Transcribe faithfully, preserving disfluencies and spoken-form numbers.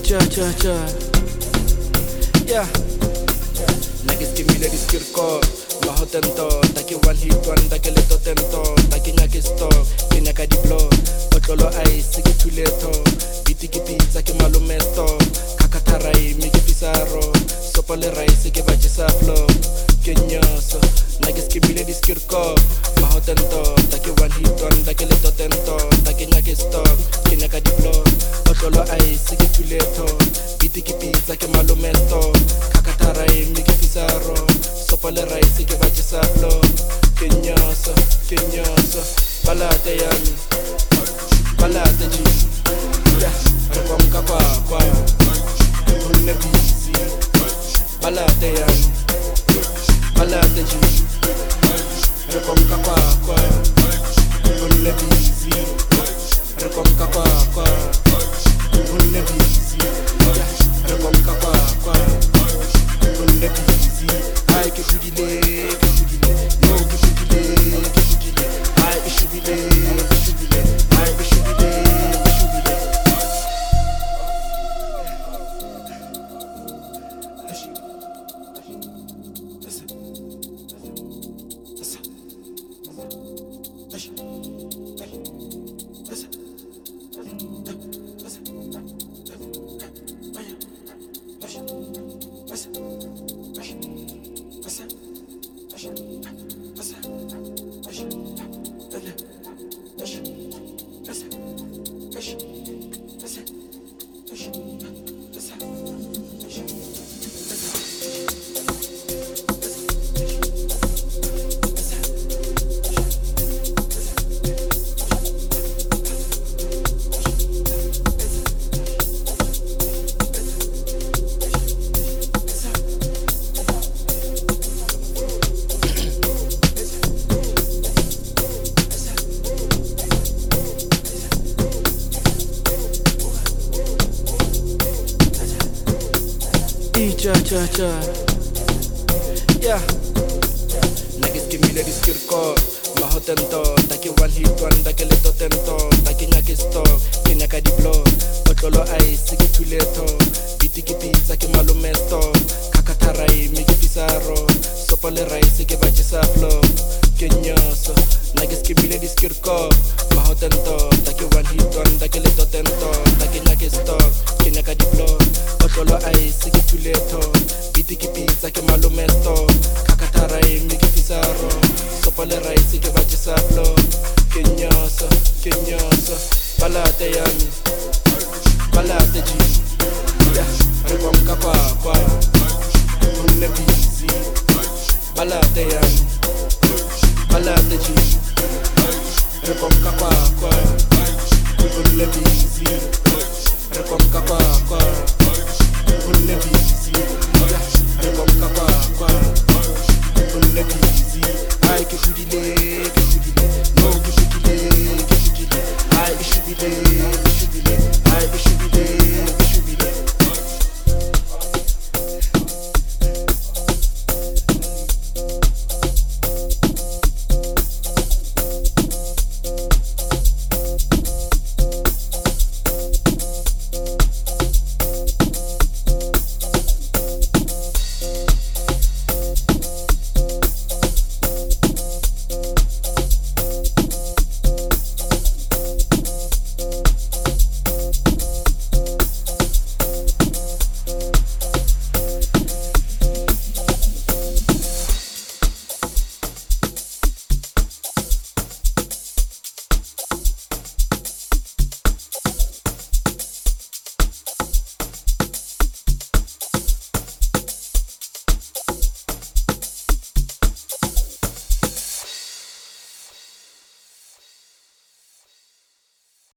cha cha cha. Yeah. Nagis kimile diskirko. Mahotento, taki one hit one, taki leto tento, taki nyakisto, kinyaka di blow. Otolo ai sigi tuleto, biti kipizza ki malumesto, kakatarai miki pisaro, sopole rai sigi bachisa flow. Kenyoso, nagis kimile diskirko. Mahotento, taki one hit one, taki leto tento, taki nyakisto, kinyaka di blow. Otolo ai sigi tuleto, biti kipizza ki malumesto, kakatarai miki pisaro. Sopale raisi che faccia saplo. Kenyoso, kenyoso. Balate yami, balate ji. Yeah, rekomka kwa kwa. Unne busy. Balate yami, balate ji. Rekomka kwa kwa. Unne busy. Rekomka kwa kwa. Unne busy. Yeah, rekomka kwa kwa. Unne busy. Ay que fugile, que fugile, no que fugile, que fugile. Ay que fugile, que fugile, ay que fugile, que fugile. Cha cha cha. Yeah. Nagis kimile diskirko. Mahotento, taki one hit one, taki leto tento, taki nyakisto, kinyaka di blow. Otolo ai sigi tuleto, biti kipizza ki malumesto, kakatarai miki pisaro, sopale rai sigi bachisa flow. Kenyoso, nagis kimile diskirko. Mahotento, taki one hit one, taki leto tento, taki nyakisto, kinyaka di blow. Otolo ai sigi tuleto, biti kipizza ki malumesto, kakatarai miki pisaro, sopale rai sigi bachisa flow. Kenyoso, kenyoso. Balate yami, balate ji. Yeah, rekomka kwa kwa. Unne busy. Balate yami, balate ji. Rekomka kwa kwa. Unne busy. Rekomka kwa kwa. Unne busy. Yeah, rekomka kwa kwa. Unne busy. Ay que fugile, que fugile, no que fugile, que fugile. Ay que fugile.